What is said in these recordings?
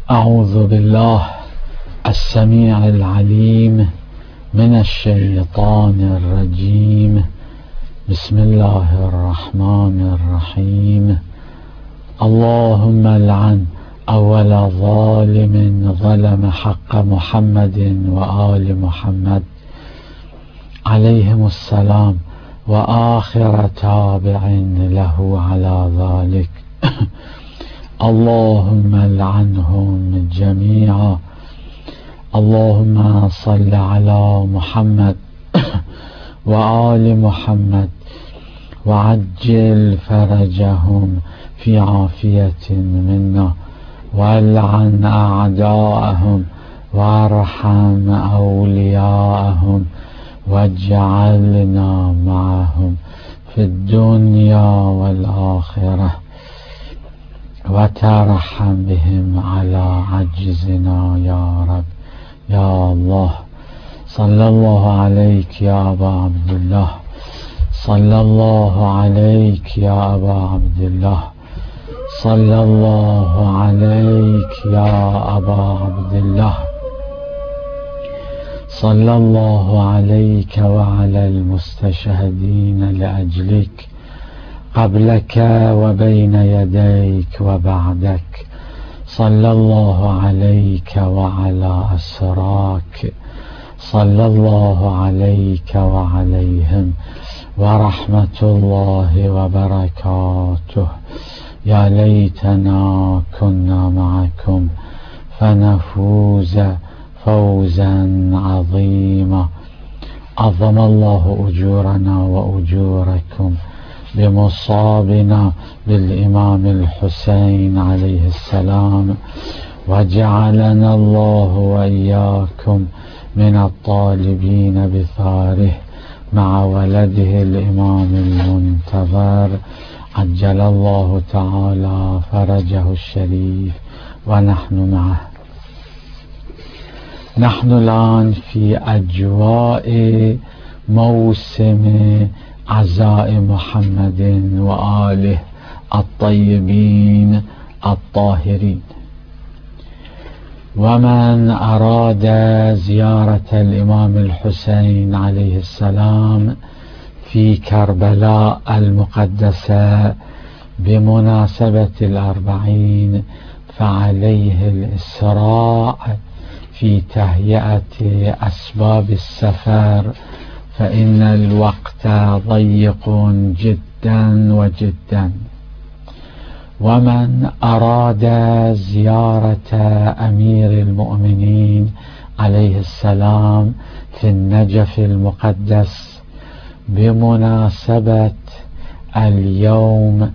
أعوذ بالله السميع العليم من الشيطان الرجيم. بسم الله الرحمن الرحيم. اللهم لعن أول ظالم ظلم حق محمد وآل محمد عليهم السلام، وآخر تابع له على ذلك. اللهم لعنهم جميعا. اللهم صل على محمد وآل محمد وعجل فرجهم في عافية منا، والعن أعداءهم وارحم أولياءهم، واجعلنا معهم في الدنيا والآخرة، وترحم بهم على عجزنا يا رب يا الله. صلى الله عليك يا أبا عبد الله، صلى الله عليك يا أبا عبد الله، صلى الله عليك يا أبا عبد الله، صلى الله عليك وعلى المستشهدين لأجلك قبلك وبين يديك وبعدك. صلى الله عليك وعلى أسراك، صلى الله عليك وعليهم ورحمة الله وبركاته. يا ليتنا كنا معكم فنفوز فوزا عظيما. عظم الله أجورنا وأجوركم بمصابنا بالإمام الحسين عليه السلام، وجعلنا الله وإياكم من الطالبين بثاره مع ولده الإمام المنتظر عجل الله تعالى فرجه الشريف ونحن معه. نحن الآن في أجواء موسم عزاء محمد وآله الطيبين الطاهرين. ومن أراد زيارة الإمام الحسين عليه السلام في كربلاء المقدسة بمناسبة الأربعين فعليه الإسراع في تهيئة أسباب السفر، فإن الوقت ضيق جدا وجدا. ومن أراد زيارة أمير المؤمنين عليه السلام في النجف المقدس بمناسبة اليوم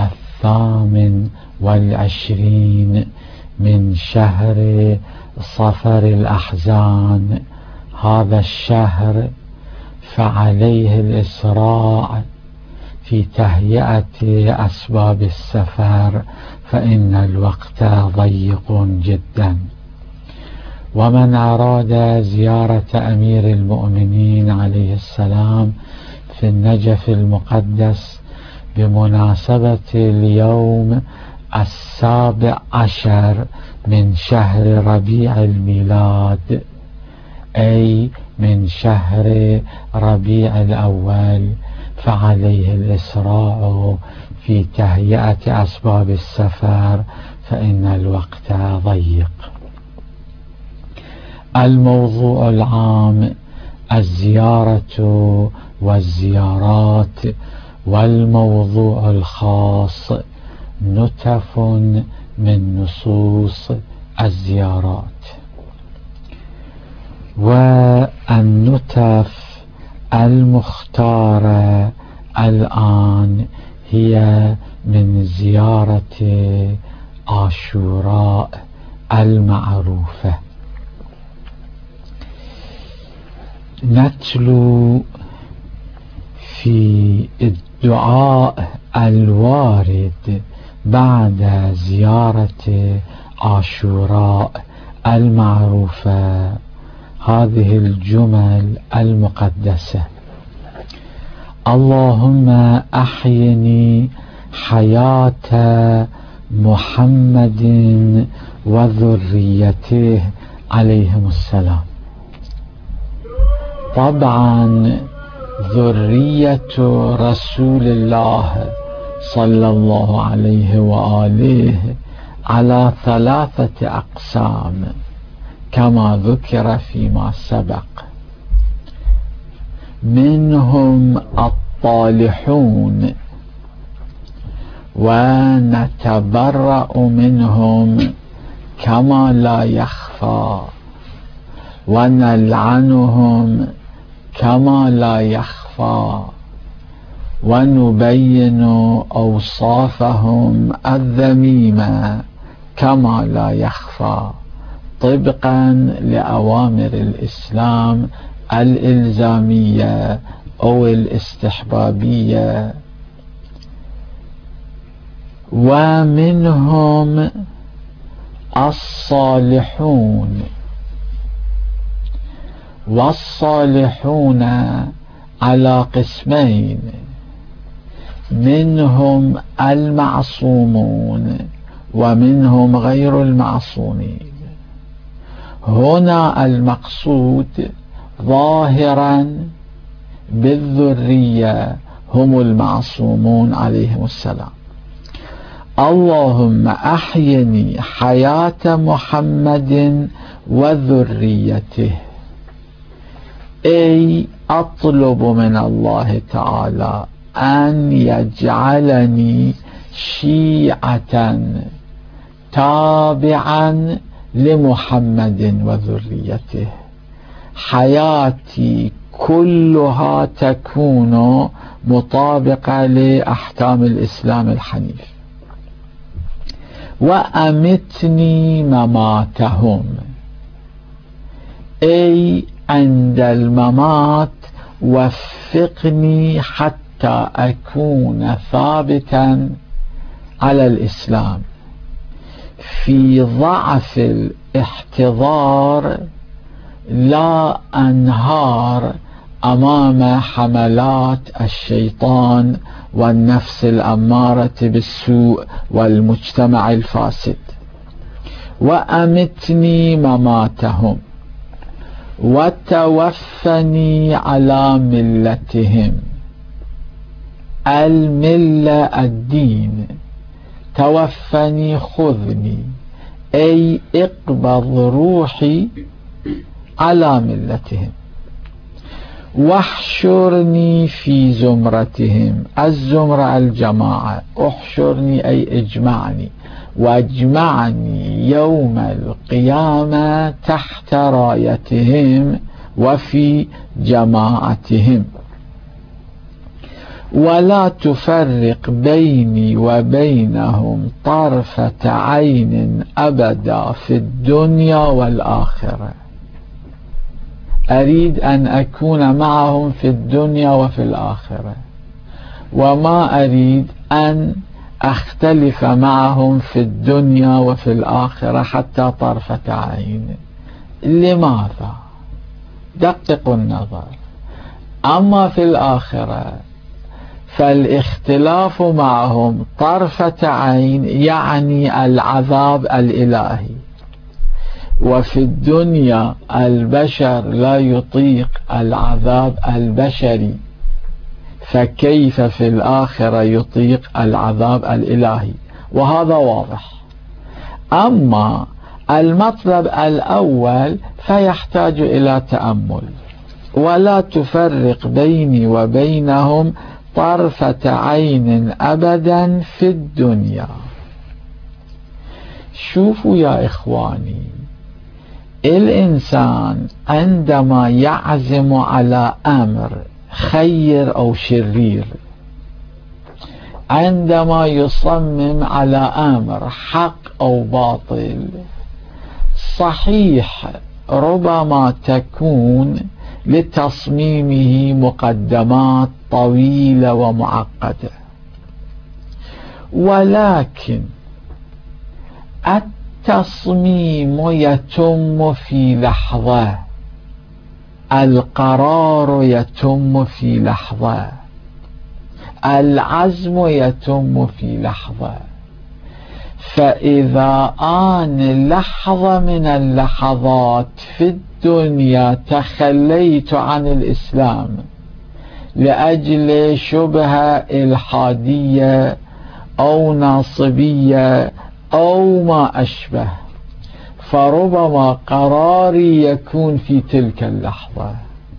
28 من شهر صفر الأحزان هذا الشهر، فعليه الإسراع في تهيئة أسباب السفر، فإن الوقت ضيق جدا. ومن أراد زيارة أمير المؤمنين عليه السلام في النجف المقدس بمناسبة اليوم 17 من شهر ربيع الميلاد، أي من شهر ربيع الأول، فعليه الإسراع في تهيئة أسباب السفر، فإن الوقت ضيق. الموضوع العام الزيارة والزيارات، والموضوع الخاص نتف من نصوص الزيارات. والنتف المختارة الآن هي من زيارة عاشوراء المعروفة. نتلو في الدعاء الوارد بعد زيارة عاشوراء المعروفة هذه الجمل المقدسة: اللهم أحيني حياة محمد وذريته عليهم السلام. طبعا ذرية رسول الله صلى الله عليه وآله على 3 أقسام كما ذكر فيما سبق. منهم الطالحون ونتبرأ منهم كما لا يخفى، ونلعنهم كما لا يخفى، ونبين أوصافهم الذميمة كما لا يخفى، طبقا لأوامر الإسلام الإلزامية أو الاستحبابية. ومنهم الصالحون، والصالحون على قسمين: منهم المعصومون ومنهم غير المعصومين. هنا المقصود ظاهرا بالذرية هم المعصومون عليهم السلام. اللهم أحيني حياة محمد وذريته، أي أطلب من الله تعالى أن يجعلني شيعة تابعا لمحمد وذريته، حياتي كلها تكون مطابقة لأحكام الإسلام الحنيف. وأمتني مماتهم، أي عند الممات وفقني حتى أكون ثابتا على الإسلام في ضعف الاحتضار، لا أنهار أمام حملات الشيطان والنفس الأمارة بالسوء والمجتمع الفاسد. وأمتني مماتهم وتوفني على ملتهم، الملة الدين، توفني خذني، أي اقبض روحي على ملتهم. واحشرني في زمرتهم، الزمرة الجماعة، احشرني أي اجمعني، واجمعني يوم القيامة تحت رايتهم وفي جماعتهم. ولا تفرق بيني وبينهم طرفة عين أبدا في الدنيا والآخرة. أريد أن أكون معهم في الدنيا وفي الآخرة، وما أريد أن أختلف معهم في الدنيا وفي الآخرة حتى طرفة عين. لماذا؟ دققوا النظر. أما في الآخرة فالاختلاف معهم طرفة عين يعني العذاب الإلهي، وفي الدنيا البشر لا يطيق العذاب البشري، فكيف في الآخرة يطيق العذاب الإلهي؟ وهذا واضح. أما المطلب الأول فيحتاج إلى تأمل. ولا تفرق بيني وبينهم طرفة عين أبدا في الدنيا. شوفوا يا إخواني، الإنسان عندما يعزم على أمر خير أو شرير، عندما يصمم على أمر حق أو باطل، صحيح ربما تكون لتصميمه مقدمات طويلة ومعقدة، ولكن التصميم يتم في لحظة، القرار يتم في لحظة، العزم يتم في لحظة. فإذا آن لحظة من اللحظات في الدنيا تخليت عن الإسلام لأجل شبهة إلحادية أو ناصبية أو ما أشبه، فربما قراري يكون في تلك اللحظة.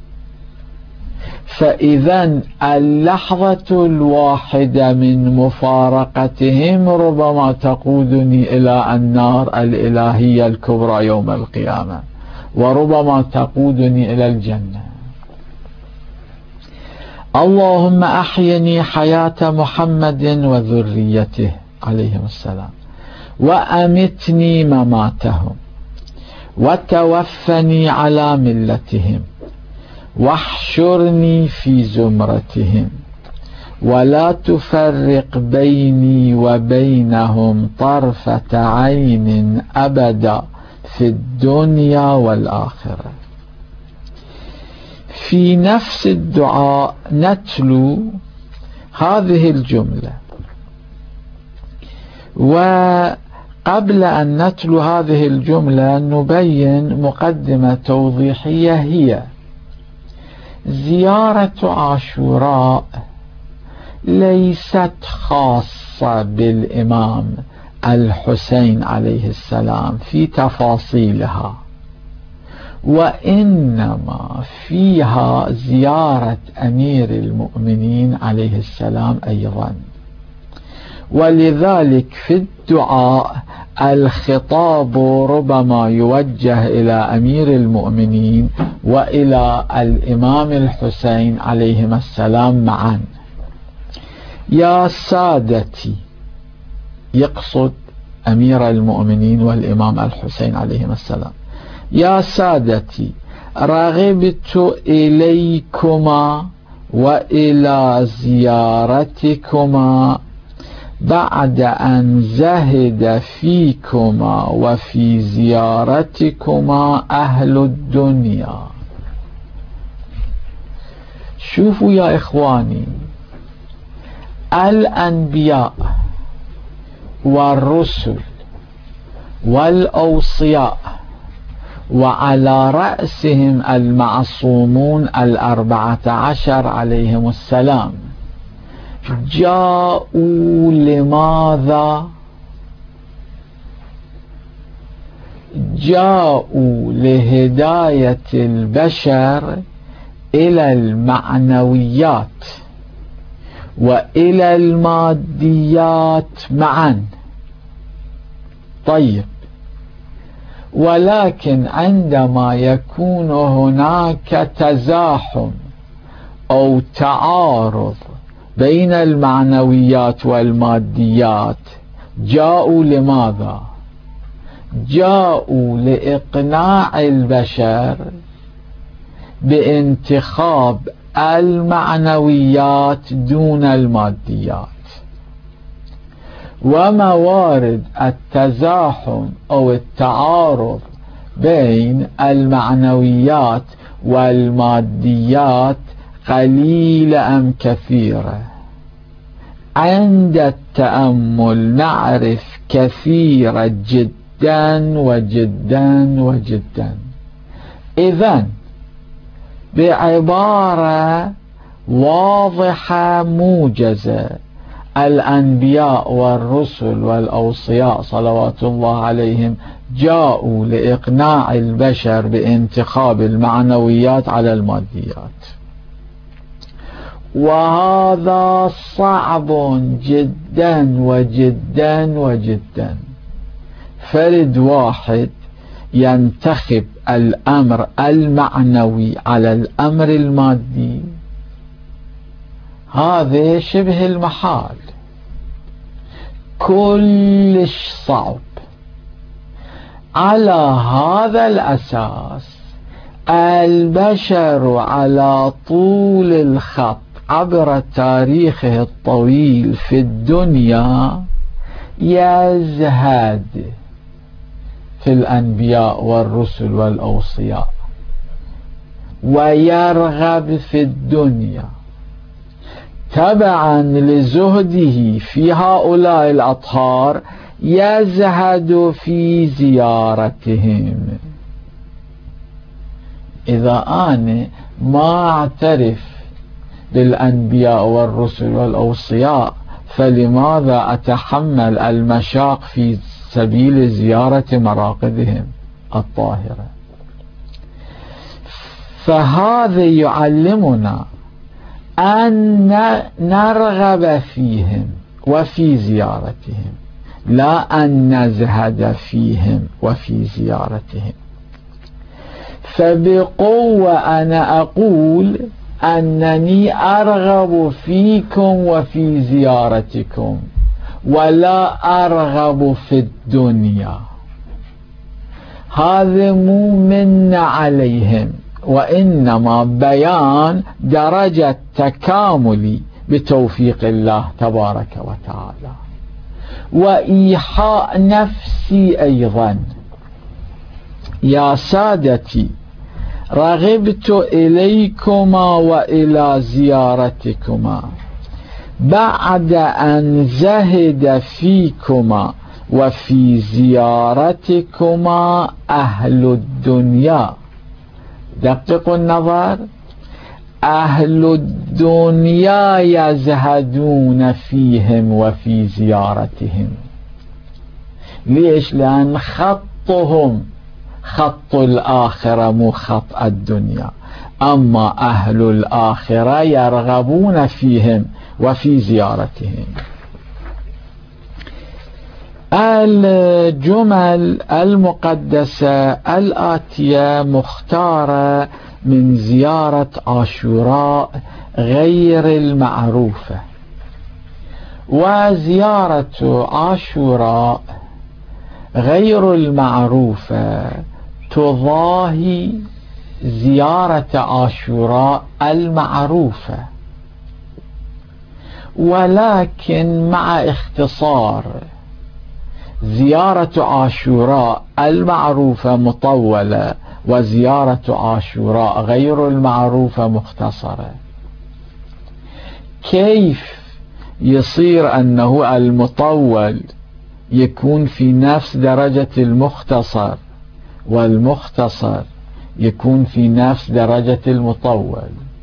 فإذا اللحظة الواحدة من مفارقتهم ربما تقودني إلى النار الإلهية الكبرى يوم القيامة، وربما تقودني إلى الجنة. اللهم أحيني حياة محمد وذريته عليهم السلام، وأمتني مماتهم، وتوفني على ملتهم، واحشرني في زمرتهم، ولا تفرق بيني وبينهم طرفة عين أبدا في الدنيا والآخرة. في نفس الدعاء نتلو هذه الجملة، وقبل أن نتلو هذه الجملة نبين مقدمة توضيحية، هي زيارة عاشوراء ليست خاصة بالإمام الحسين عليه السلام في تفاصيلها، وإنما فيها زيارة أمير المؤمنين عليه السلام أيضا. ولذلك في الدعاء الخطاب ربما يوجه إلى أمير المؤمنين وإلى الإمام الحسين عليهما السلام معا. يا سادتي، يقصد أمير المؤمنين والإمام الحسين عليهما السلام، يا سادتي، رغبت إليكما وإلى زيارتكما بعد أن زهد فيكما وفي زيارتكما أهل الدنيا. شوفوا يا إخواني، الأنبياء والرسل والأوصياء وعلى رأسهم المعصومون 14 عليهم السلام جاءوا لماذا؟ جاءوا لهداية البشر إلى المعنويات وإلى الماديات معا. طيب، ولكن عندما يكون هناك تزاحم أو تعارض بين المعنويات والماديات، جاءوا لماذا؟ جاءوا لإقناع البشر بانتخاب المعنويات دون الماديات. وموارد التزاحم أو التعارض بين المعنويات والماديات قليلة أم كثيرة؟ عند التأمل نعرف كثيرة جدا وجدا وجدا. إذن بعبارة واضحة موجزة، الأنبياء والرسل والأوصياء صلوات الله عليهم جاءوا لإقناع البشر بانتخاب المعنويات على الماديات، وهذا صعب جدا وجدا وجدا. فرد واحد ينتخب الأمر المعنوي على الأمر المادي، هذا شبه المحال، كلش صعب. على هذا الأساس البشر على طول الخط عبر تاريخه الطويل في الدنيا يزهد في الأنبياء والرسل والأوصياء، ويرغب في الدنيا تبعا لزهده في هؤلاء الأطهار، يزهد في زيارتهم. إذا أنا ما أعترف بالأنبياء والرسل والأوصياء فلماذا أتحمل المشاق في سبيل زيارة مراقدهم الطاهرة؟ فهذا يعلمنا أن نرغب فيهم وفي زيارتهم، لا أن نزهد فيهم وفي زيارتهم. فبقوة أنا أقول أنني أرغب فيكم وفي زيارتكم ولا أرغب في الدنيا. هذا مو من عليهم، وإنما بيان درجة تكاملي بتوفيق الله تبارك وتعالى، وإيحاء نفسي أيضا. يا سادتي، رغبت إليكما وإلى زيارتكما بعد أن زهد فيكما وفي زيارتكما أهل الدنيا. دققوا النظر، أهل الدنيا يزهدون فيهم وفي زيارتهم. ليش؟ لأن خطهم خط الآخرة مو خط الدنيا، أما أهل الآخرة يرغبون فيهم وفي زيارتهم. الجمل المقدسة الآتية مختارة من زيارة عاشوراء غير المعروفة، وزيارة عاشوراء غير المعروفة تضاهي زيارة عاشوراء المعروفة، ولكن مع اختصار. زيارة عاشوراء المعروفة مطولة، وزيارة عاشوراء غير المعروفة مختصرة. كيف يصير أنه المطول يكون في نفس درجة المختصر، والمختصر يكون في نفس درجة المطول؟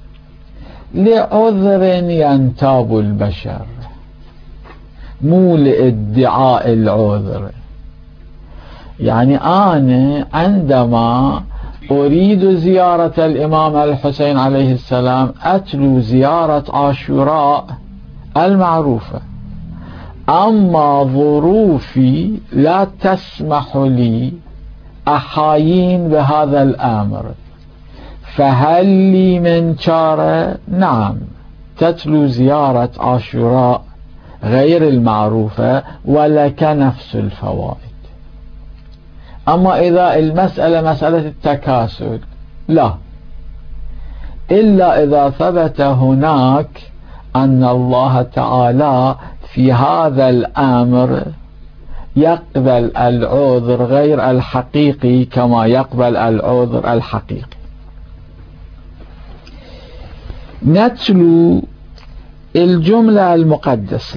لعذر ينتاب البشر، مو لادعاء العذر. يعني أنا عندما أريد زيارة الإمام الحسين عليه السلام أتلو زيارة عاشوراء المعروفة، أما ظروفي لا تسمح لي أحايين بهذا الأمر، فهل لي من شارة؟ نعم، تتلو زيارة عاشوراء غير المعروفة ولك نفس الفوائد. أما إذا المسألة مسألة التكاسل لا، إلا إذا ثبت هناك أن الله تعالى في هذا الأمر يقبل العذر غير الحقيقي كما يقبل العذر الحقيقي. نتلو الجملة المقدسة: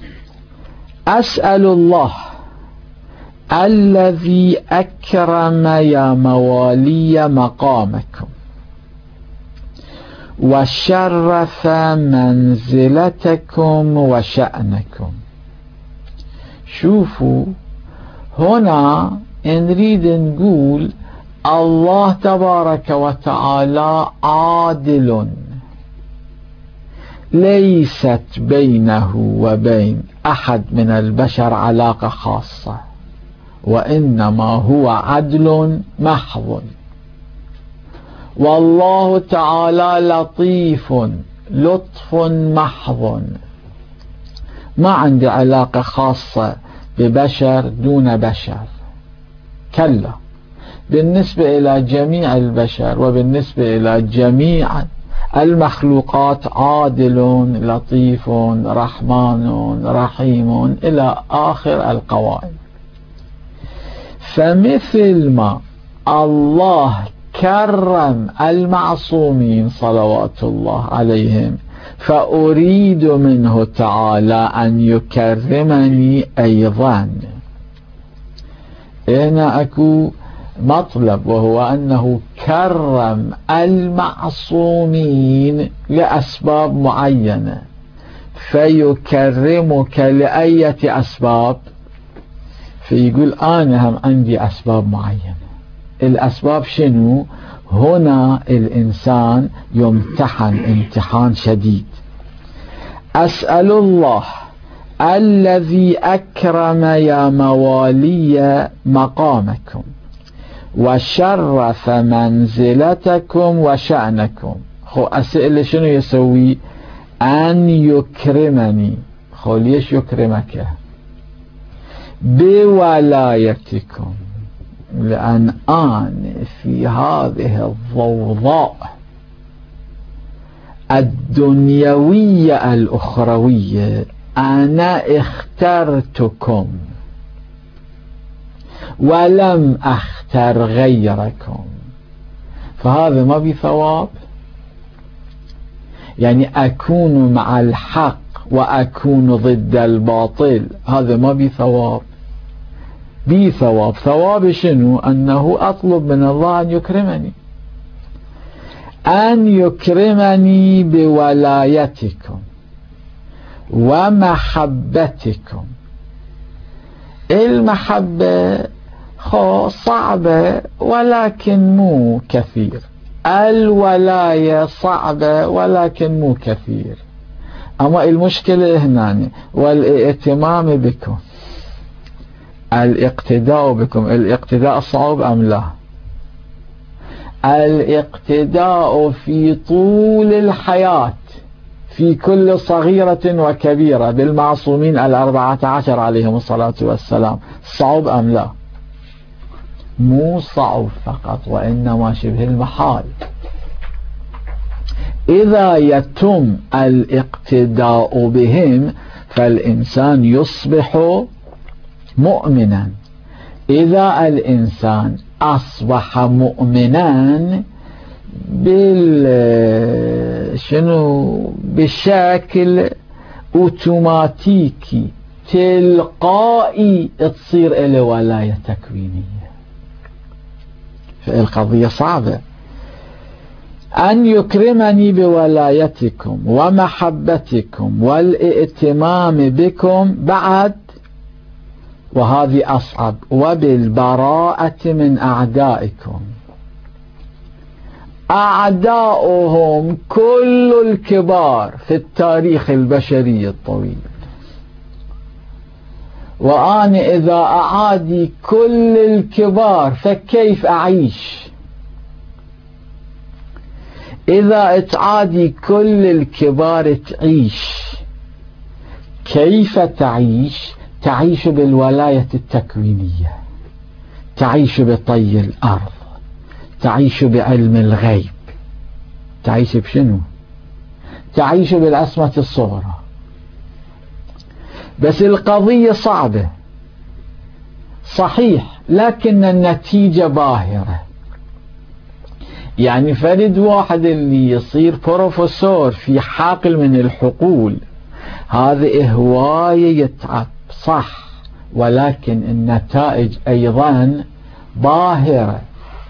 أسأل الله الذي أكرم يا موالي مقامكم وشرف منزلتكم وشأنكم. شوفوا هنا نريد نقول الله تبارك وتعالى عادل، ليست بينه وبين أحد من البشر علاقة خاصة، وإنما هو عدل محض. والله تعالى لطيف، لطف محض، ما عندي علاقة خاصة ببشر دون بشر، كلا، بالنسبة إلى جميع البشر وبالنسبة إلى جميع المخلوقات عادل لطيف رحمن رحيم إلى آخر القوائم. فمثل ما الله كرم المعصومين صلوات الله عليهم، فأريد منه تعالى أن يكرمني أيضا. هنا أكو مطلب، وهو أنه كرم المعصومين لأسباب معينة، فيكرمك لأية أسباب؟ فيقول أنا هم عندي أسباب معينة. الأسباب شنو؟ هنا الإنسان يمتحن امتحان شديد. أسأل الله الذي أكرم يا موالي مقامكم وشرف منزلتكم وشأنكم. أسئلة شنو يسوي؟ أن يكرمني. ليش يكرمك؟ بولايتكم، لأن أنا في هذه الضوضاء الدنيوية الأخروية أنا اخترتكم ولم أختر غيركم، فهذا ما بثواب؟ يعني أكون مع الحق وأكون ضد الباطل، هذا ما بثواب؟ بثواب. ثواب شنو؟ أنه أطلب من الله أن يكرمني، أن يكرمني بولايتكم ومحبتكم. المحبة صعبة ولكن مو كثير، الولاية صعبة ولكن مو كثير. أما المشكلة هنا والاهتمام بكم، الاقتداء بكم. الاقتداء صعب أم لا؟ الاقتداء في طول الحياة في كل صغيرة وكبيرة بالمعصومين 14 عليهم الصلاة والسلام صعب أم لا؟ مو صعب فقط، وإنما شبه المحال. إذا يتم الاقتداء بهم فالإنسان يصبح مؤمنا. إذا الإنسان أصبح مؤمنا بشكل أوتوماتيكي تلقائي تصير إلى ولاية تكوينية. فالقضية صعبة. أن يكرمني بولايتكم ومحبتكم والائتمام بكم، بعد وهذه أصعب، وبالبراءة من أعدائكم. أعداؤهم كل الكبار في التاريخ البشري الطويل، وأنا إذا أعادي كل الكبار فكيف أعيش؟ إذا تعادي كل الكبار تعيش، كيف تعيش؟ تعيش بالولاية التكوينية، تعيش بطي الأرض، تعيش بعلم الغيب. تعيش بشنو؟ تعيش بالعصمة الصغرى. بس القضية صعبة صحيح، لكن النتيجة باهرة. يعني فرد واحد اللي يصير بروفيسور في حقل من الحقول، هذه هواية يتعب صح، ولكن النتائج أيضا باهرة.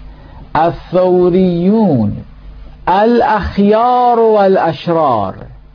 الثوريون الأخيار والأشرار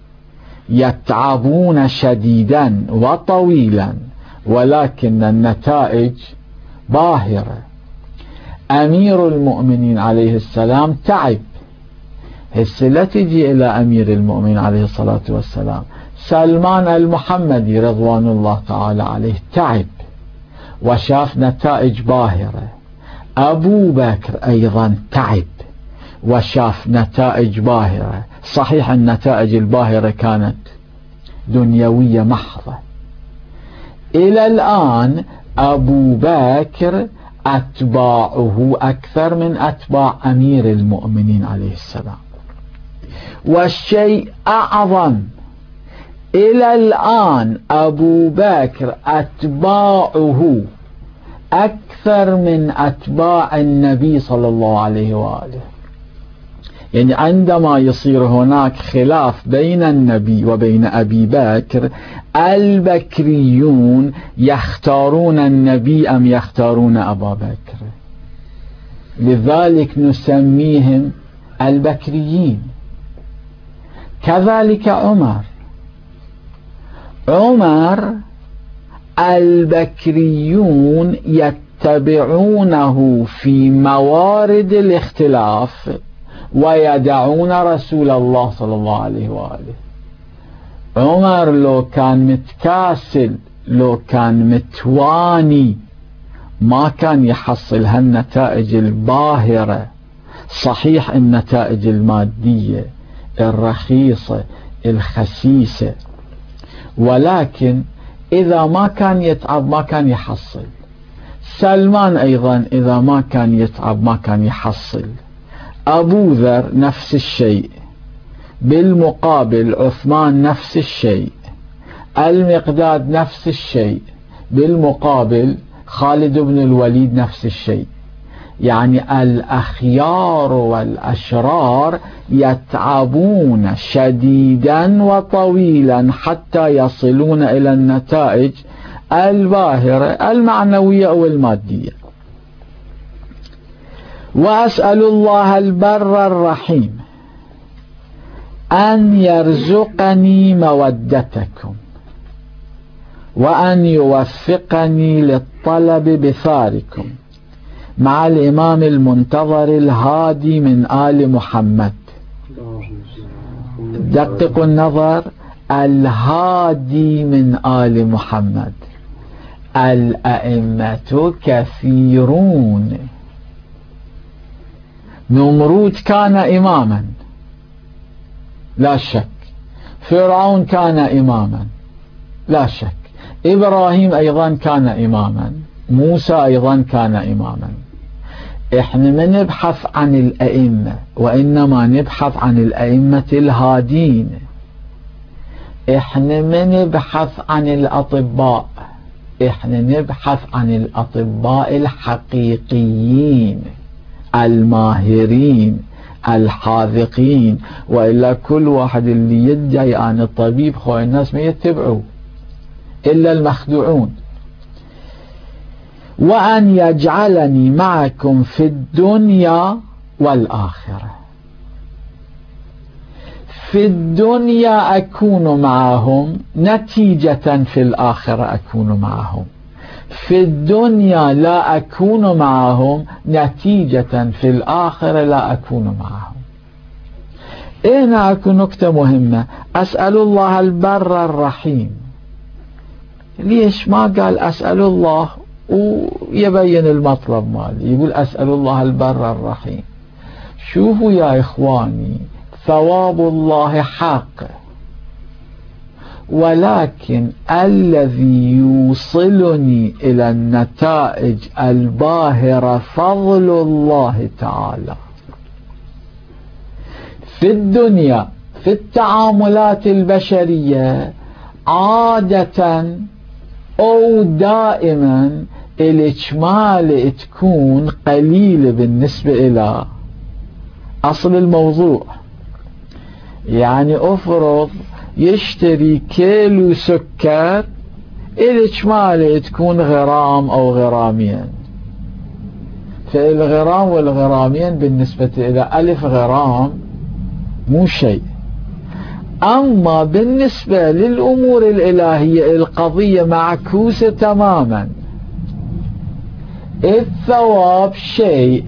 يتعبون شديدا وطويلا، ولكن النتائج باهرة. أمير المؤمنين عليه السلام تعب، هسه لا تجي إلى أمير المؤمنين عليه الصلاة والسلام. سلمان المحمدي رضوان الله تعالى عليه تعب وشاف نتائج باهرة. أبو بكر أيضا تعب وشاف نتائج باهرة. صحيح النتائج الباهرة كانت دنيوية محضة. إلى الآن أبو بكر أتباعه أكثر من أتباع أمير المؤمنين عليه السلام. والشيء أعظم، إلى الآن أبو بكر أتباعه أكثر من أتباع النبي صلى الله عليه وآله. يعني عندما يصير هناك خلاف بين النبي وبين أبي بكر، البكريون يختارون النبي أم يختارون أبا بكر؟ لذلك نسميهم البكريين. كذلك عمر البكريون يتبعونه في موارد الاختلاف ويدعون رسول الله صلى الله عليه وآله. عمر لو كان متكاسل، لو كان متواني، ما كان يحصل هالنتائج الباهرة. صحيح النتائج المادية الرخيصة الخسيسة، ولكن إذا ما كان يتعب ما كان يحصل. سلمان أيضا إذا ما كان يتعب ما كان يحصل. أبو ذر نفس الشيء، بالمقابل عثمان نفس الشيء، المقداد نفس الشيء، بالمقابل خالد بن الوليد نفس الشيء. يعني الأخيار والأشرار يتعبون شديدا وطويلا حتى يصلون إلى النتائج الباهرة المعنوية أو المادية. وأسأل الله البر الرحيم أن يرزقني مودتكم وأن يوفقني للطلب بثاركم مع الإمام المنتظر الهادي من آل محمد. دققوا النظر، الهادي من آل محمد. الأئمة كثيرون. نمرود كان إماما لا شك، فرعون كان إماما لا شك، إبراهيم أيضا كان إماما، موسى أيضا كان إماما. إحنا ما نبحث عن الأئمة، وإنما نبحث عن الأئمة الهادين. إحنا ما نبحث عن الأطباء، إحنا نبحث عن الأطباء الحقيقيين الماهرين الحاذقين. وإلا كل واحد اللي يدعي عن الطبيب خوي الناس ما يتبعوه إلا المخدوعون. وأن يجعلني معكم في الدنيا والآخرة. في الدنيا أكون معهم نتيجة في الآخرة أكون معهم. في الدنيا لا أكون معهم نتيجة في الآخرة لا أكون معهم. هنا أكون نكتة مهمة. أسأل الله البر الرحيم. ليش ما قال أسأل الله ويبين المطلب مالي؟ يقول أسأل الله البر الرحيم. شوفوا يا إخواني، ثواب الله حق، ولكن الذي يوصلني إلى النتائج الباهرة فضل الله تعالى. في الدنيا في التعاملات البشرية عادة أو دائما الإجمال تكون قليلة بالنسبة إلى أصل الموضوع. يعني أفرض يشتري كيلو سكر، الإجمال تكون غرام أو غرامين، فالغرام والغرامين بالنسبة إلى 1000 غرام مو شيء. أما بالنسبة للأمور الإلهية القضية معكوسة تماما. الثواب شيء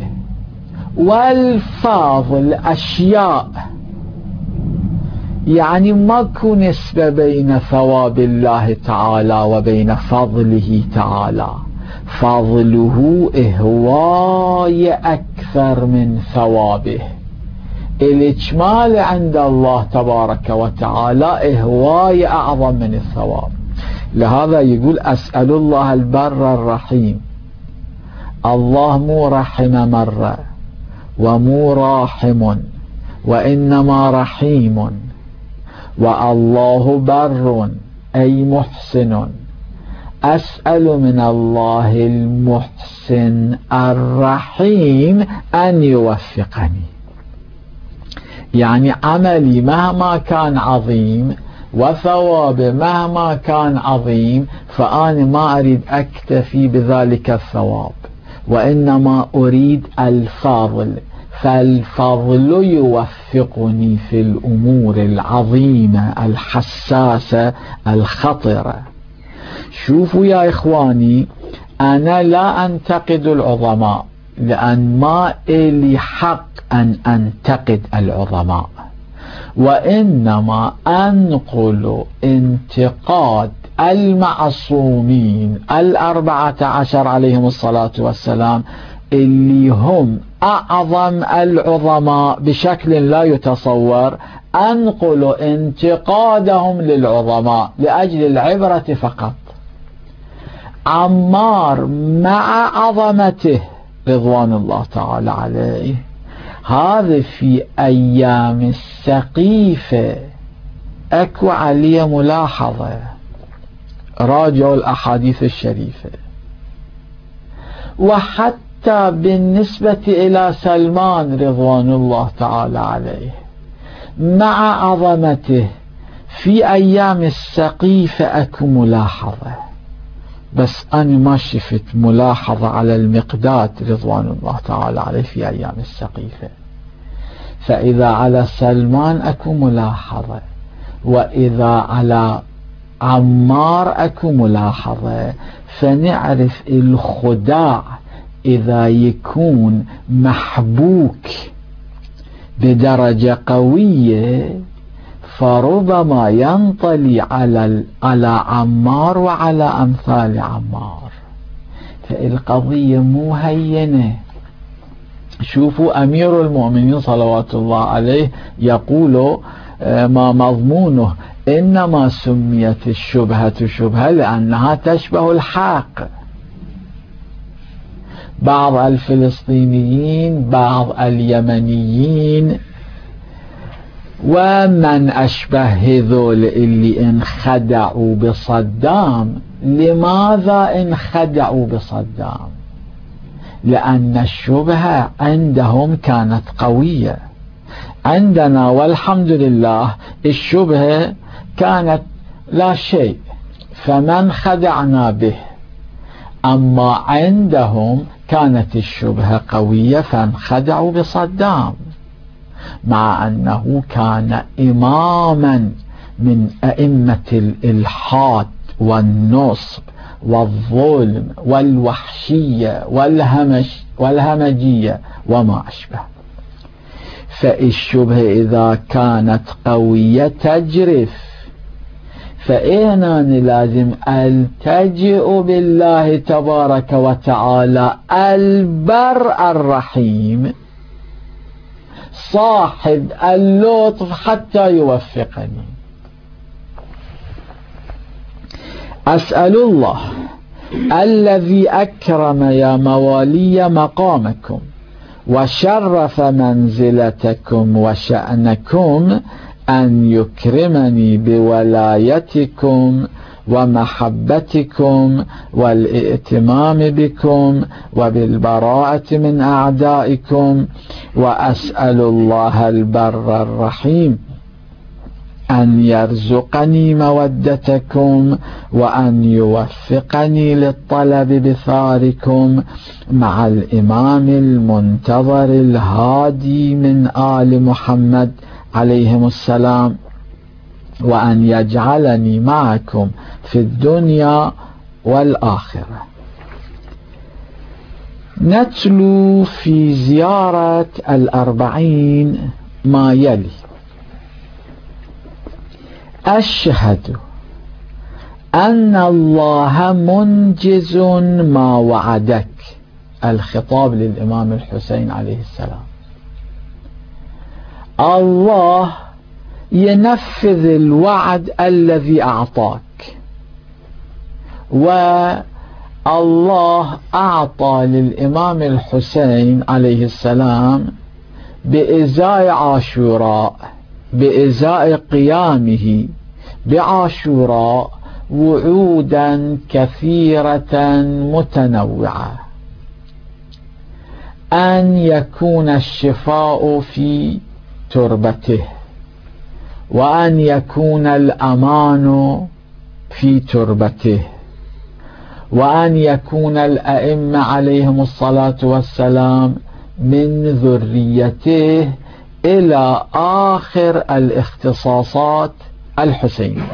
والفاضل أشياء. يعني ماكو نسبة بين ثواب الله تعالى وبين فضله تعالى. فضله إهواي أكثر من ثوابه. الإجمال عند الله تبارك وتعالى إهواي أعظم من الثواب. لهذا يقول أسأل الله البر الرحيم. الله مو رحم مرة ومو راحم، وإنما رحيم. والله بر أي محسن. أسأل من الله المحسن الرحيم أن يوفقني. يعني عملي مهما كان عظيم وثوابي مهما كان عظيم فأنا ما أريد أكتفي بذلك الثواب، وإنما أريد الفضل، فالفضل يوفقني في الأمور العظيمة الحساسة الخطرة. شوفوا يا إخواني، أنا لا أنتقد العظماء لأن ما إلي حق أن أنتقد العظماء، وإنما أنقل انتقاد المعصومين 14 عليهم الصلاة والسلام اللي هم أعظم العظماء بشكل لا يتصور، أنقل انتقادهم للعظماء لأجل العبرة فقط. عمار مع عظمته رضوان الله تعالى عليه، هذا في أيام السقيفة أكو عليه ملاحظة، راجعوا الأحاديث الشريفة. وحتى بالنسبة إلى سلمان رضوان الله تعالى عليه مع عظمته في أيام السقيفة أكو ملاحظة، بس أنا ما شفت ملاحظة على المقداد رضوان الله تعالى عليه في أيام السقيفة. فإذا على سلمان أكو ملاحظة، وإذا على عمار أكو ملاحظة، فنعرف الخداع إذا يكون محبوك بدرجة قوية فربما ينطلي على عمار وعلى أمثال عمار. فالقضية مو هينة. شوفوا أمير المؤمنين صلوات الله عليه يقول ما مضمونه: إنما سميت الشبهة شبهة لأنها تشبه الحق. بعض الفلسطينيين، بعض اليمنيين ومن أشبه هذول اللي انخدعوا بصدام، لماذا انخدعوا بصدام؟ لأن الشبهة عندهم كانت قوية. عندنا والحمد لله الشبهة كانت لا شيء، فمن خدعنا به. أما عندهم كانت الشبهة قوية فانخدعوا بصدام، مع أنه كان إماما من أئمة الإلحاد والنصب والظلم والوحشية والهمجية وما أشبه. فالشبهة إذا كانت قوية تجرف، فإنا لازم ألتجئ بالله تبارك وتعالى البر الرحيم صاحب اللطف حتى يوفقني. أسأل الله الذي أكرم يا موالي مقامكم وشرف منزلتكم وشأنكم أن يكرمني بولايتكم ومحبتكم والائتمام بكم وبالبراءة من أعدائكم. وأسأل الله البر الرحيم أن يرزقني مودتكم وأن يوفقني للطلب بثاركم مع الإمام المنتظر الهادي من آل محمد عليهم السلام، وأن يجعلني معكم في الدنيا والآخرة. نتلو في زيارة 40 ما يلي: أشهد أن الله منجز ما وعدك. الخطاب للإمام الحسين عليه السلام. الله ينفذ الوعد الذي أعطاك، والله أعطى للإمام الحسين عليه السلام بإزاء عاشوراء، بإزاء قيامه بعاشوراء، وعودا كثيرة متنوعة: أن يكون الشفاء في تربته، وأن يكون الأمان في تربته، وأن يكون الأئمة عليهم الصلاة والسلام من ذريته إلى آخر الاختصاصات الحسينية.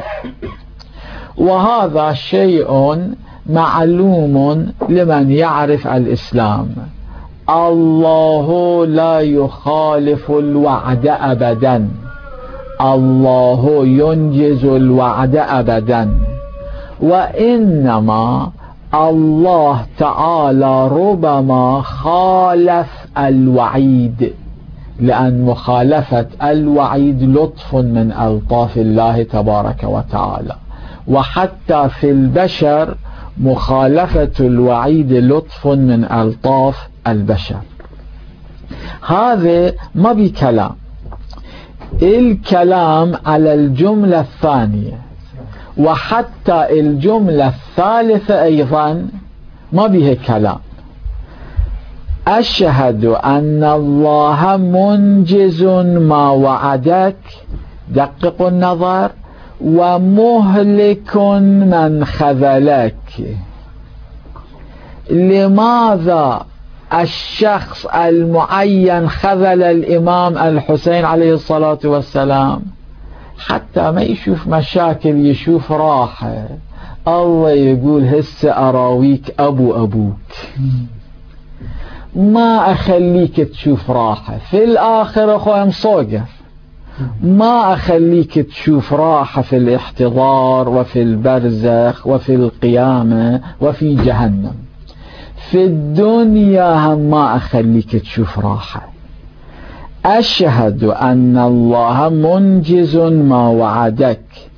وهذا شيء معلوم لمن يعرف الإسلام. الله لا يخالف الوعد أبدا، الله ينجز الوعد أبدا، وإنما الله تعالى ربما خالف الوعيد، لأن مخالفة الوعيد لطف من ألطاف الله تبارك وتعالى، وحتى في البشر مخالفة الوعيد لطف من ألطاف البشر. هذا ما بكلام. الكلام على الجملة الثانية وحتى الجملة الثالثة أيضا ما بها كلام. أشهد أن الله منجز ما وعدك، دقق النظر، ومهلك من خذلك. لماذا الشخص المعين خذل الإمام الحسين عليه الصلاة والسلام؟ حتى ما يشوف مشاكل، يشوف راحة. الله يقول هسه أراويك أبوك، ما أخليك تشوف راحة في الآخرة أخوة مصوقف، ما أخليك تشوف راحة في الاحتضار وفي البرزخ وفي القيامة وفي جهنم. في الدنيا هم ما أخليك تشوف راحة. أشهد أن الله منجز ما وعدك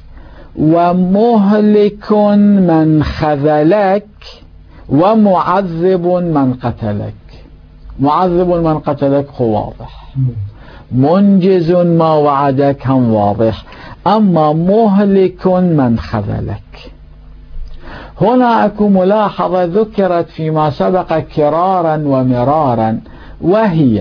ومهلك من خذلك ومعذب من قتلك. معذب من قتلك هو واضح، منجز ما وعدك هم واضح، أما مهلك من خذلك. هنا أكو ملاحظة ذكرت فيما سبق كرارا ومرارا، وهي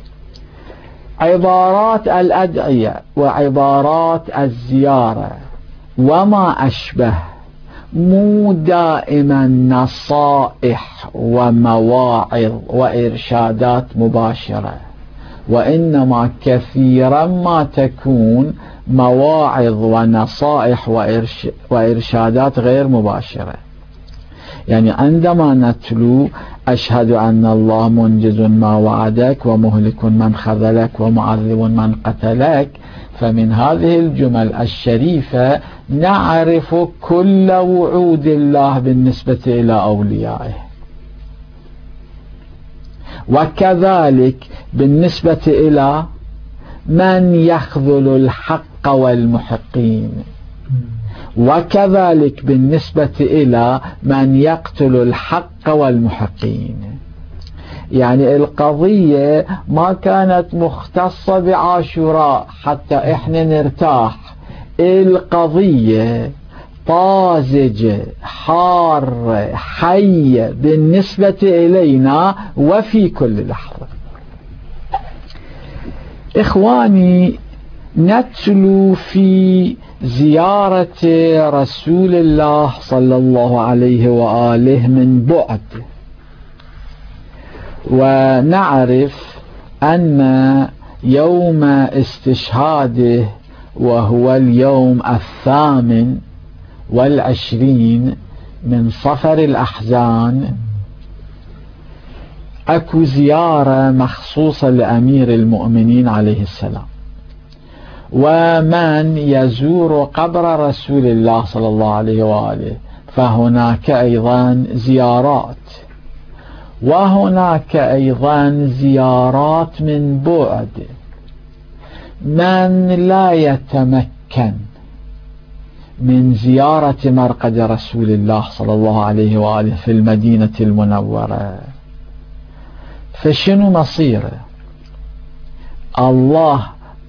عبارات الأدعية وعبارات الزيارة وما أشبه مو دائما نصائح ومواعظ وإرشادات مباشرة، وإنما كثيرا ما تكون مواعظ ونصائح وإرشادات غير مباشرة. يعني عندما نتلو أشهد أن الله منجز ما وعدك ومهلك من خذلك ومعذب من قتلك، فمن هذه الجمل الشريفة نعرف كل وعود الله بالنسبة إلى أوليائه، وكذلك بالنسبة إلى من يخذل الحق والمحقين، وكذلك بالنسبة إلى من يقتل الحق والمحقين. يعني القضية ما كانت مختصة بعاشوراء حتى إحنا نرتاح، القضية طازجة حارة حية بالنسبة إلينا وفي كل لحظة. إخواني، نتلو في زيارة رسول الله صلى الله عليه وآله من بعد، ونعرف أن يوم استشهاده وهو اليوم 28 من صفر الأحزان أكو زيارة مخصوصة لأمير المؤمنين عليه السلام. ومن يزور قبر رسول الله صلى الله عليه وآله فهناك أيضا زيارات، وهناك أيضا زيارات من بعد. من لا يتمكن من زيارة مرقد رسول الله صلى الله عليه وآله في المدينة المنورة فشنو مصيره؟ الله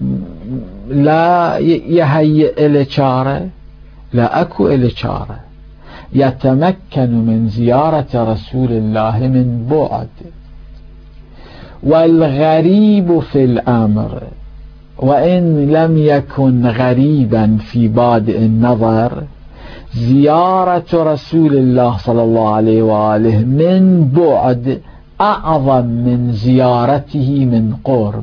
لا يهيئ له شاره، لا أكو له شاره، يتمكن من زيارة رسول الله من بعد. والغريب في الأمر وإن لم يكن غريبا في بادئ النظر، زيارة رسول الله صلى الله عليه وآله من بعد أعظم من زيارته من قرب.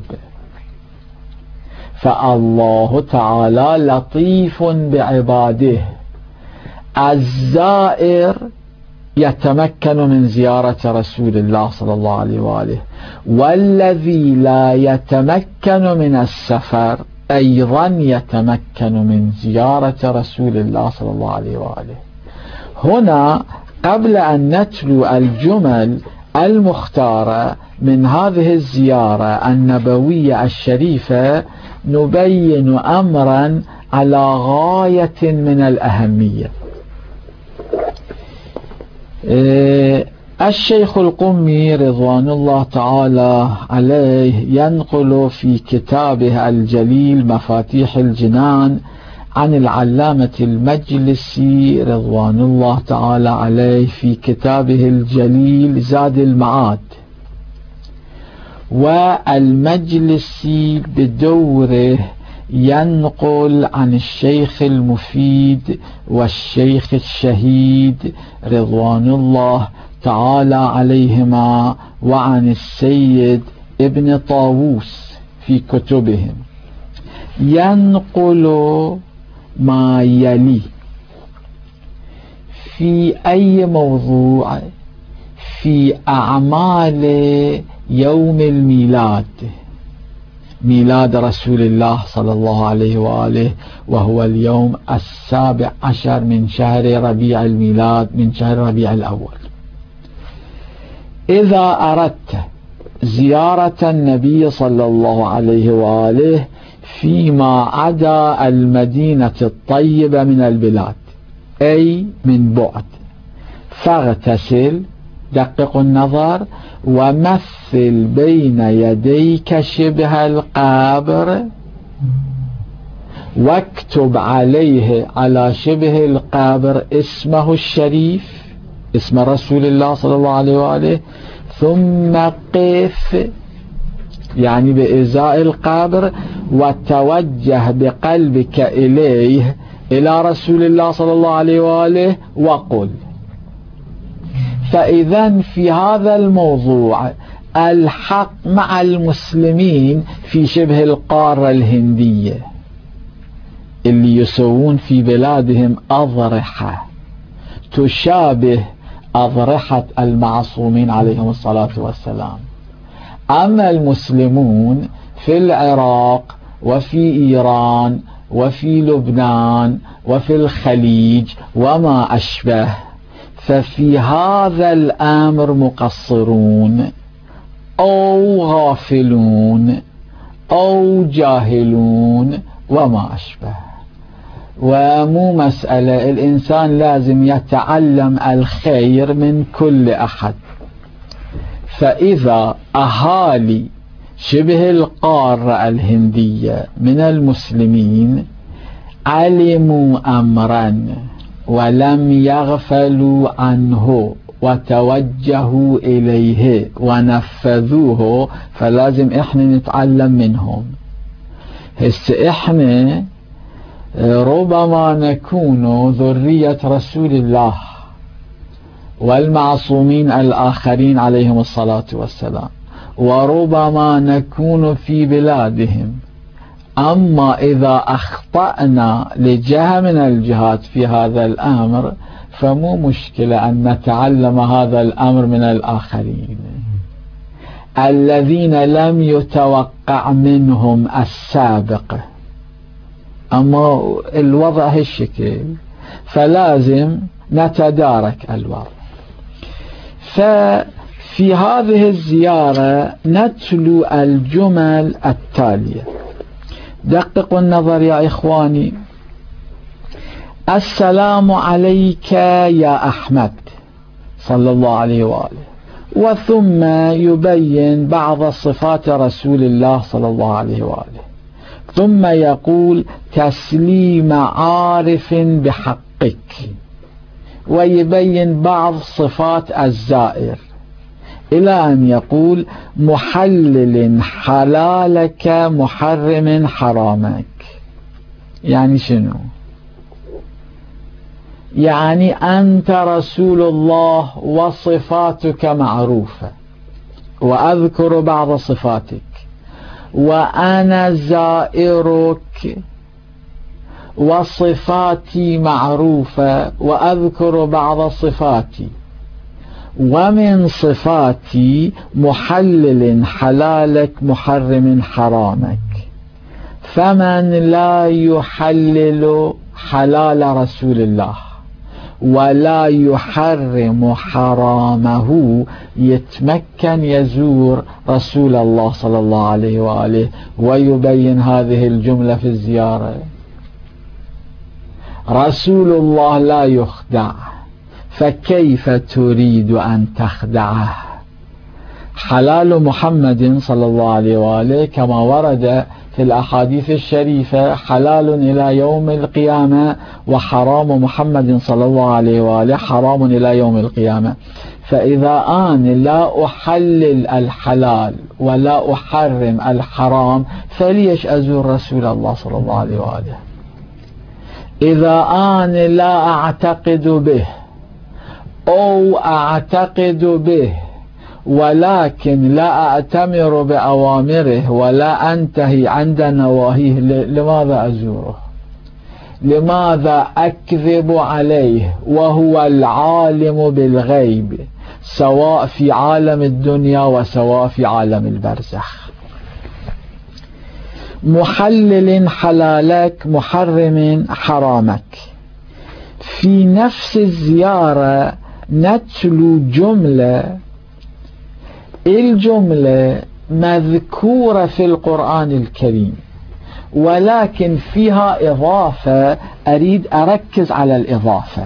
فالله تعالى لطيف بعباده، الزائر يتمكن من زيارة رسول الله صلى الله عليه وآله، والذي لا يتمكن من السفر أيضا يتمكن من زيارة رسول الله صلى الله عليه وآله. هنا قبل أن نتلو الجمل المختارة من هذه الزيارة النبوية الشريفة نبين أمرا على غاية من الأهمية. الشيخ القمي رضوان الله تعالى عليه ينقل في كتابه الجليل مفاتيح الجنان عن العلامة المجلسي رضوان الله تعالى عليه في كتابه الجليل زاد المعاد، والمجلسي بدوره ينقل عن الشيخ المفيد والشيخ الشهيد رضوان الله تعالى عليهما وعن السيد ابن طاووس في كتبهم، ينقل ما يلي في أي موضوع في أعمال يوم الميلاد، ميلاد رسول الله صلى الله عليه وآله، وهو اليوم 17 من شهر ربيع الميلاد، من شهر ربيع الأول. إذا أردت زيارة النبي صلى الله عليه وآله فيما عدا المدينة الطيبة من البلاد أي من بعد، فاغتسل، دقق النظر، ومثل بين يديك شبه القبر، واكتب عليه على شبه القبر اسمه الشريف، اسم رسول الله صلى الله عليه وآله، ثم قف يعني بإزاء القبر، وتوجه بقلبك إليه إلى رسول الله صلى الله عليه وآله وقل. فإذا في هذا الموضوع الحق مع المسلمين في شبه القارة الهندية اللي يسوون في بلادهم أضرحة تشابه أضرحة المعصومين عليهم الصلاة والسلام. أما المسلمون في العراق وفي إيران وفي لبنان وفي الخليج وما أشبه، ففي هذا الأمر مقصرون أو غافلون أو جاهلون وما أشبه. ومو مسألة، الإنسان لازم يتعلم الخير من كل أحد. فإذا أهالي شبه القارة الهندية من المسلمين علموا أمرا ولم يغفلوا عنه وتوجهوا إليه ونفذوه، فلازم إحنا نتعلم منهم. هسه إحنا ربما نكون ذرية رسول الله والمعصومين الآخرين عليهم الصلاة والسلام، وربما نكون في بلادهم، أما إذا أخطأنا لجهة من الجهات في هذا الأمر فمو مشكلة أن نتعلم هذا الأمر من الآخرين الذين لم يتوقع منهم السابق. أما الوضع هالشكل فلازم نتدارك الوضع. ففي هذه الزيارة نتلو الجمل التالية، دققوا النظر يا إخواني. السلام عليك يا أحمد صلى الله عليه وآله، وثم يبين بعض صفات رسول الله صلى الله عليه وآله، ثم يقول تسليم عارف بحقك، ويبين بعض صفات الزائر إلى أن يقول محلل حلالك محرم حرامك. يعني شنو؟ يعني أنت رسول الله وصفاتك معروفة، وأذكر بعض صفاتك، وأنا زائرك وصفاتي معروفة وأذكر بعض صفاتي، ومن صفاتي محلل حلالك محرم حرامك. فمن لا يحلل حلال رسول الله ولا يحرم حرامه يتمكن يزور رسول الله صلى الله عليه وآله ويبين هذه الجملة في الزيارة. رسول الله لا يخدع، فكيف تريد أن تخدعه؟ حلال محمد صلى الله عليه وآله كما ورد في الأحاديث الشريفة حلال إلى يوم القيامة، وحرام محمد صلى الله عليه وآله حرام إلى يوم القيامة. فإذا أنا لا أحلل الحلال ولا أحرم الحرام فليش أزور رسول الله صلى الله عليه وآله؟ إذا أنا لا أعتقد به أو أعتقد به ولكن لا أأتمر بأوامره ولا أنتهي عند نواهيه، لماذا أزوره؟ لماذا أكذب عليه وهو العالم بالغيب، سواء في عالم الدنيا وسواء في عالم البرزخ؟ محلل حلالك محرم حرامك. في نفس الزيارة نتلو جملة، الجملة مذكورة في القرآن الكريم ولكن فيها إضافة، أريد أركز على الإضافة.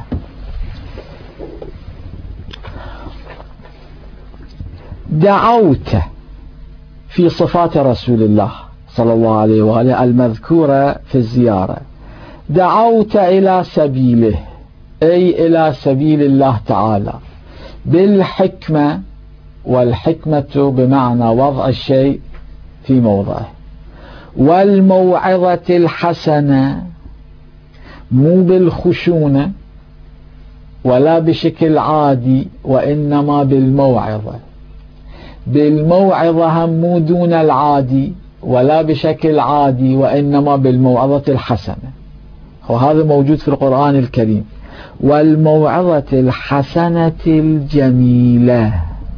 دعوت في صفات رسول الله صلى الله عليه وآله المذكورة في الزيارة، دعوت إلى سبيله أي إلى سبيل الله تعالى بالحكمة، والحكمة بمعنى وضع الشيء في موضعه، والموعظة الحسنة، مو بالخشونة ولا بشكل عادي وإنما بالموعظة. بالموعظة هم مو دون العادي ولا بشكل عادي وإنما بالموعظة الحسنة، وهذا موجود في القرآن الكريم. والموعظة الحسنة الجميلة،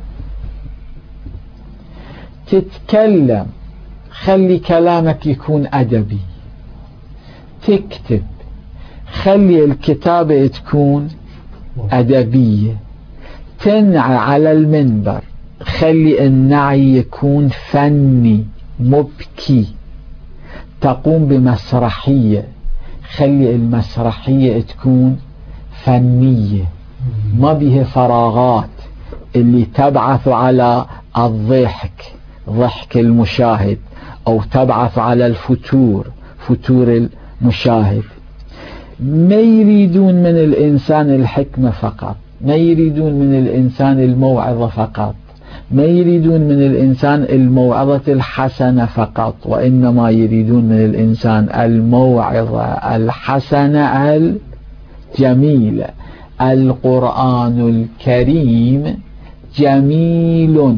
تتكلم خلي كلامك يكون أدبي، تكتب خلي الكتابة تكون أدبية، تنعي على المنبر خلي النعي يكون فني مبكي، تقوم بمسرحية خلي المسرحية تكون فنية ما بها فراغات اللي تبعث على الضحك ضحك المشاهد أو تبعث على الفتور فتور المشاهد. ما يريدون من الإنسان الحكمة فقط، ما يريدون من الإنسان الموعظة فقط، ما يريدون من الإنسان الموعظة الحسنة فقط، وإنما يريدون من الإنسان الموعظة الحسنة الجميلة. القرآن الكريم جميل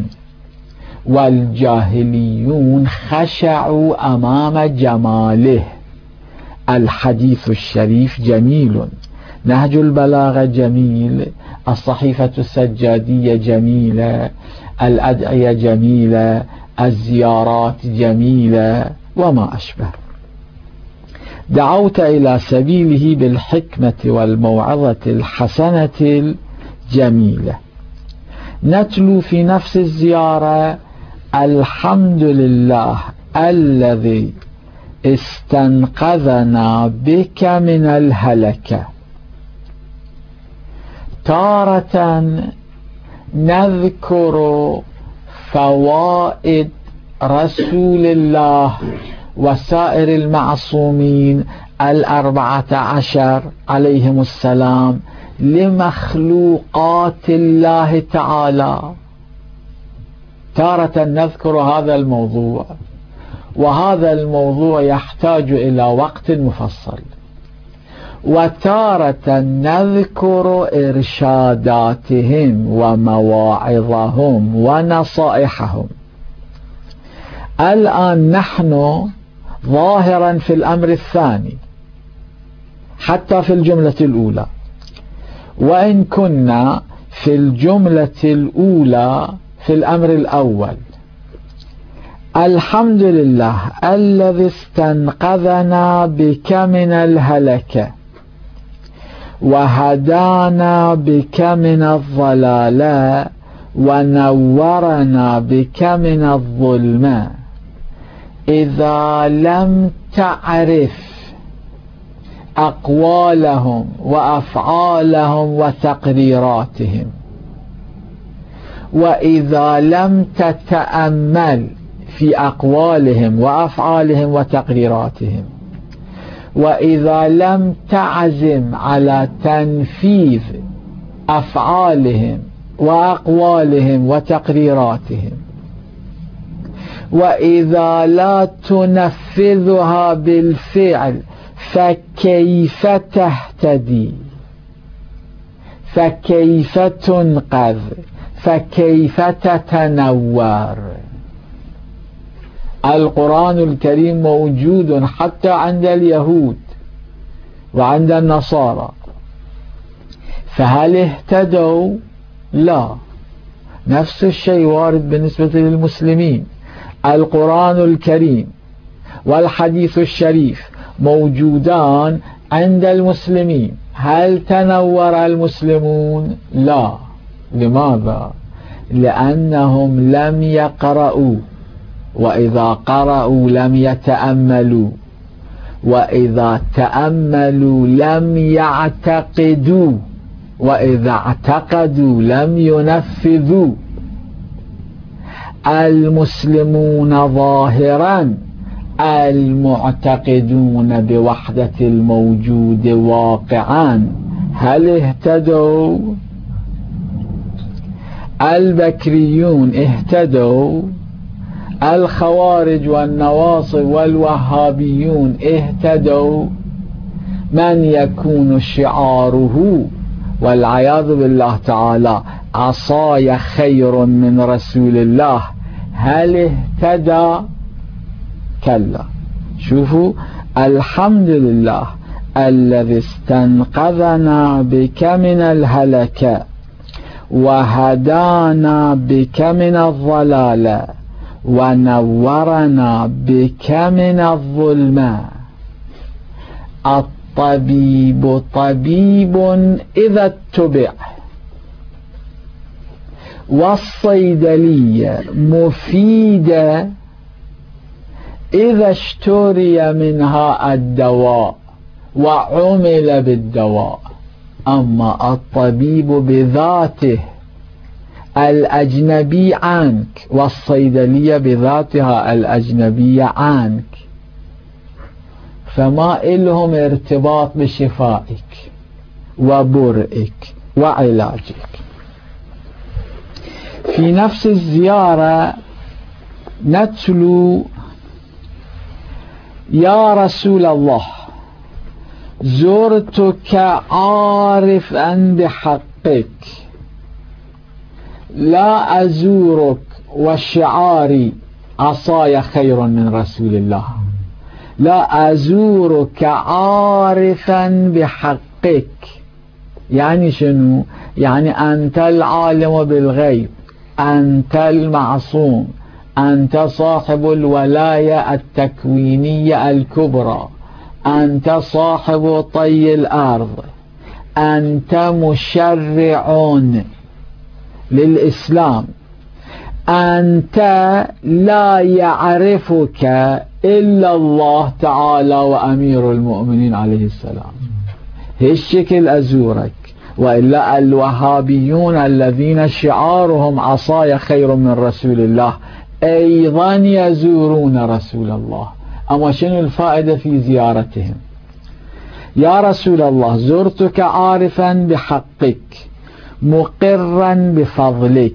والجاهليون خشعوا أمام جماله. الحديث الشريف جميل، نهج البلاغة جميل، الصحيفة السجادية جميلة، الأدعية جميلة، الزيارات جميلة وما أشبه. دعوت إلى سبيله بالحكمة والموعظة الحسنة الجميلة. نتلو في نفس الزيارة الحمد لله الذي استنقذنا بك من الهلكة. تارة نذكر فوائد رسول الله وسائر المعصومين 14 عليهم السلام لمخلوقات الله تعالى. تارة نذكر هذا الموضوع، وهذا الموضوع يحتاج إلى وقت مفصل، وتارة نذكر إرشاداتهم ومواعظهم ونصائحهم. الآن نحن ظاهرا في الأمر الثاني حتى في الجملة الأولى، وإن كنا في الجملة الأولى في الأمر الأول. الحمد لله الذي استنقذنا بك من الهلكة وهدانا بك من الضلال ونورنا بك من الظلمة. إذا لم تعرف أقوالهم وأفعالهم وتقريراتهم، وإذا لم تتأمل في أقوالهم وأفعالهم وتقريراتهم، وإذا لم تعزم على تنفيذ أفعالهم وأقوالهم وتقريراتهم، وإذا لا تنفذها بالفعل، فكيف تهتدي؟ فكيف تنقذ؟ فكيف تتنور؟ القرآن الكريم موجود حتى عند اليهود وعند النصارى، فهل اهتدوا؟ لا. نفس الشيء وارد بالنسبة للمسلمين. القرآن الكريم والحديث الشريف موجودان عند المسلمين، هل تنور المسلمون؟ لا. لماذا؟ لأنهم لم يقرأوا، وإذا قرأوا لم يتأملوا، وإذا تأملوا لم يعتقدوا، وإذا اعتقدوا لم ينفذوا. المسلمون ظاهرا المعتقدون بوحدة الموجود واقعا، هل اهتدوا؟ البكريون اهتدوا، الخوارج والنواصب والوهابيون اهتدوا. من يكون شعاره والعياذ بالله تعالى عصاي خير من رسول الله، هل اهتدى؟ كلا. شوفوا، الحمد لله الذي استنقذنا بك من الهلكة وهدانا بك من الضلال ونورنا بك من الظلمة. الطبيب طبيب إذا اتبع، والصيدلية مفيدة إذا اشتري منها الدواء وعمل بالدواء. أما الطبيب بذاته الأجنبي عنك، والصيدلية بذاتها الأجنبية عنك، فما إلهم ارتباط بشفائك وبرئك وعلاجك. في نفس الزيارة نتلو: يا رسول الله زرتك عارفا بحقك، لا أزورك وشعاري عصاي خير من رسول الله. لا أزورك عارفا بحقك، يعني شنو؟ يعني أنت العالم بالغيب، أنت المعصوم، أنت صاحب الولاية التكوينية الكبرى، أنت صاحب طي الأرض، أنت مشرع للإسلام، أنت لا يعرفك إلا الله تعالى وأمير المؤمنين عليه السلام. هالشكل أزورك. وإلا الوهابيون الذين شعارهم عصاي خير من رسول الله أيضا يزورون رسول الله. أما شنو الفائدة في زيارتهم؟ يا رسول الله زرتك عارفا بحقك مقرا بفضلك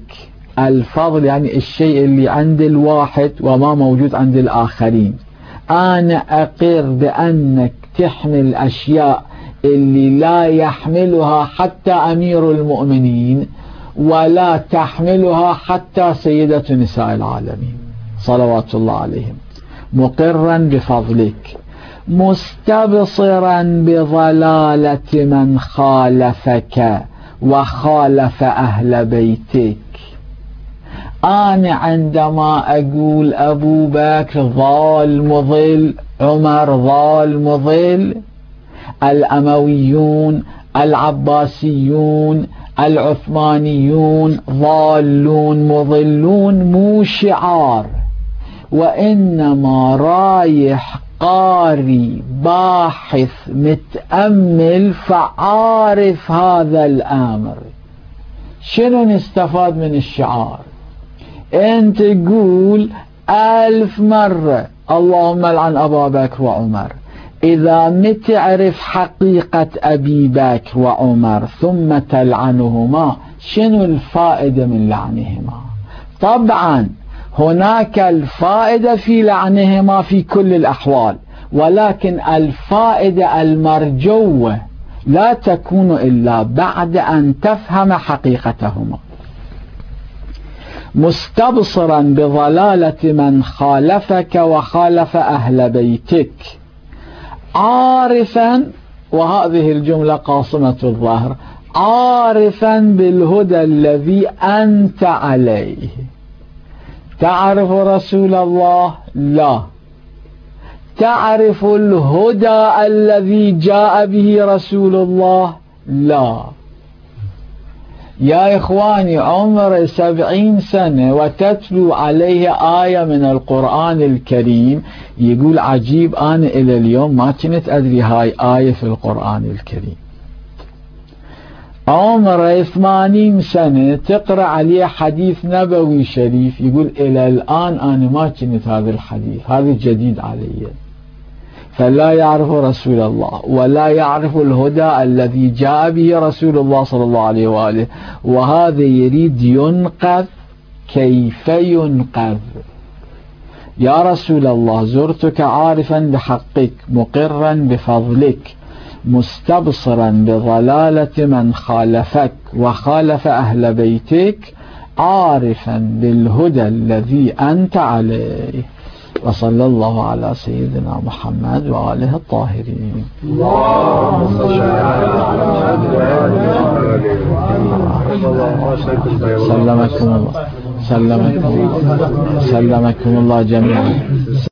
الفضل يعني الشيء اللي عند الواحد وما موجود عند الآخرين. أنا أقر بأنك تحمل أشياء اللي لا يحملها حتى أمير المؤمنين ولا تحملها حتى سيدة نساء العالمين صلوات الله عليهم. مقرا بفضلك، مستبصرا بضلالة من خالفك وخالف أهل بيتك. أنا عندما أقول أبو بكر ضال مضل، عمر ضال مضل، الأمويون العباسيون العثمانيون ضالون مضلون مو شعار، وإنما رايح قاري باحث متأمل فعارف هذا الأمر. شنو نستفاد من الشعار؟ انت تقول 1000 مرة اللهم لعن أبا بكر وعمر، إذا متعرف حقيقة أبي بكر وعمر ثم تلعنهما شنو الفائدة من لعنهما؟ طبعا هناك الفائدة في لعنهما في كل الأحوال، ولكن الفائدة المرجوة لا تكون إلا بعد أن تفهم حقيقتهما. مستبصرا بضلالة من خالفك وخالف أهل بيتك، عارفا، وهذه الجملة قاصمة الظهر، عارفا بالهدى الذي أنت عليه. تعرف رسول الله؟ لا. تعرف الهدى الذي جاء به رسول الله؟ لا. يا إخواني، عمر 70 سنة وتتلو عليه آية من القرآن الكريم، يقول عجيب أنا إلى اليوم ما كنت أدري هاي آية في القرآن الكريم. عمر 80 سنة تقرأ عليه حديث نبوي شريف، يقول إلى الآن أنا ما كنت هذا الحديث، هذا جديد علي. فلا يعرف رسول الله ولا يعرف الهدى الذي جاء به رسول الله صلى الله عليه وآله، وهذا يريد ينقذ. كيف ينقذ؟ يا رسول الله زرتك عارفا بحقك مقرا بفضلك مستبصرا بضلالة من خالفك وخالف أهل بيتك عارفا بالهدى الذي أنت عليه. وصلى الله على سيدنا محمد وآله الطاهرين. اللهم صل على سلمكم الله جميعا.